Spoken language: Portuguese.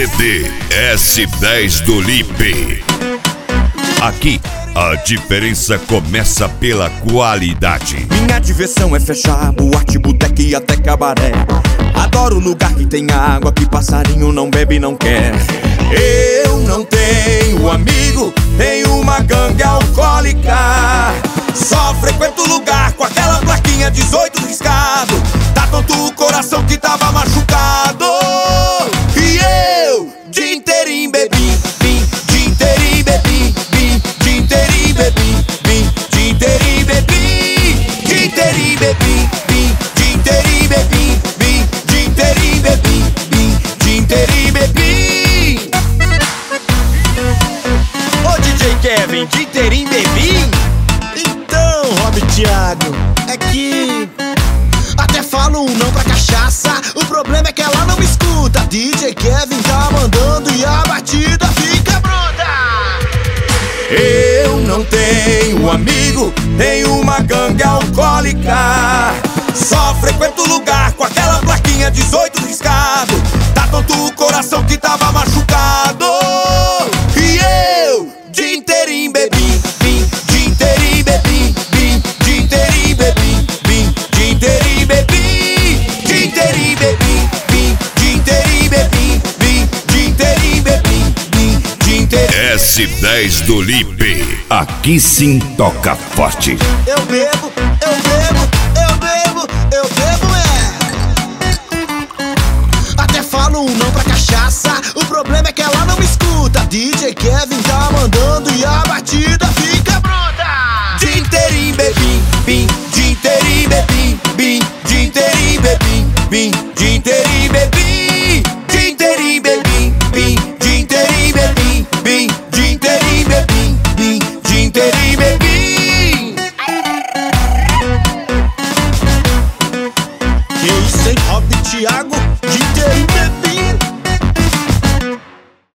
CD S10 do Lipe. Aqui, a diferença começa pela qualidade. Minha diversão é fechar boate, boteca e até cabaré. Adoro lugar que tem água, que passarinho não bebe e não quer. Eu não tenho amigo, tenho uma gangue alcoólica. Só frequento lugar com aquela plaquinha 18 riscado. Tá tonto o coração que tava machucado. E eu, dia inteirinho bebi, dia inteirinho bebi, dia inteirinho bebi, dia inteirinho bebi, dia inteirinho bebi, dia inteirinho bebi, dia inteirinho bebi, dia inteirinho bebi. Ô DJ Kevin, dia inteirinho bebi? Então, Rob Thiago, é que até falo um não pra cachaça. O problema é que ela não me escuta. DJ Kevin tá mandando e a batida fica bruta. Eu não tenho amigo, tenho uma gangue alcoólica. Só frequento lugar com aquela plaquinha 18 riscado. Tá tonto o coração que tava machucado. E eu, dia inteirinho bebi, dia inteirinho bebi, dia inteirinho bebi, dia inteirinho bebi, dia inteirinho bebi, dia inteirinho bebi, dia inteirinho bebi, dia inteirinho. S10 do Lipe. Aqui sim toca forte. Eu bebo, eu bebo, eu bebo, eu bebo, Até falo um não pra cachaça. O problema é que ela não me escuta. DJ Kevin tá mandando e a batida fica bruta. Dia inteirinho bebi, dia inteirinho bebi, dia inteirinho bebi, dia inteirinho bebi, dia inteirinho bebi, dia inteirinho bebi, dia inteirinho bebi, dia inteirinho bebi. Que isso, hein, Rob Thiago?